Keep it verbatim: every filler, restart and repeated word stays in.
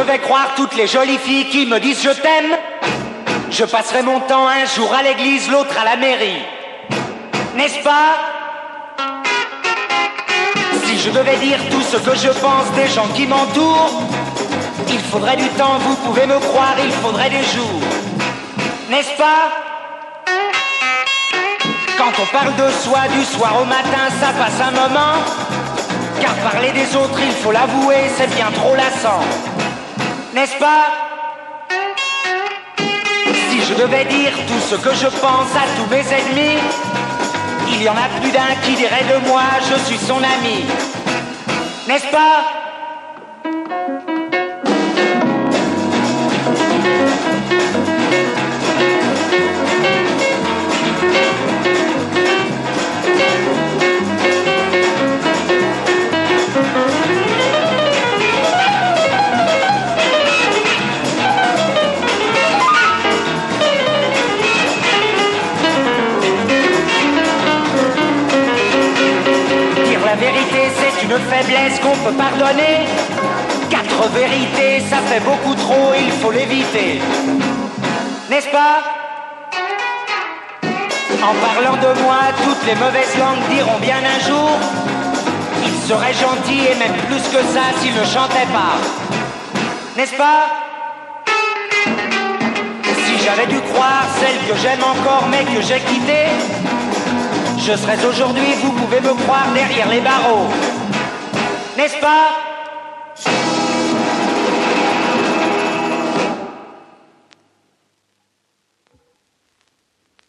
devais croire toutes les jolies filles qui me disent je t'aime, je passerai mon temps un jour à l'église, l'autre à la mairie. N'est-ce pas? Si je devais dire tout ce que je pense des gens qui m'entourent, il faudrait du temps, vous pouvez me croire, il faudrait des jours. N'est-ce pas? Quand on parle de soi du soir au matin, ça passe un moment. Car parler des autres, il faut l'avouer, c'est bien trop lassant. N'est-ce pas? Si je devais dire tout ce que je pense à tous mes ennemis, il y en a plus d'un qui dirait de moi, je suis son ami. N'est-ce pas? La vérité, c'est une faiblesse qu'on peut pardonner. Quatre vérités, ça fait beaucoup trop, il faut l'éviter. N'est-ce pas? En parlant de moi, toutes les mauvaises langues diront bien un jour, il serait gentil et même plus que ça s'il ne chantait pas. N'est-ce pas? Si j'avais dû croire celle que j'aime encore mais que j'ai quittée, je serais aujourd'hui, vous pouvez me croire, derrière les barreaux. N'est-ce pas?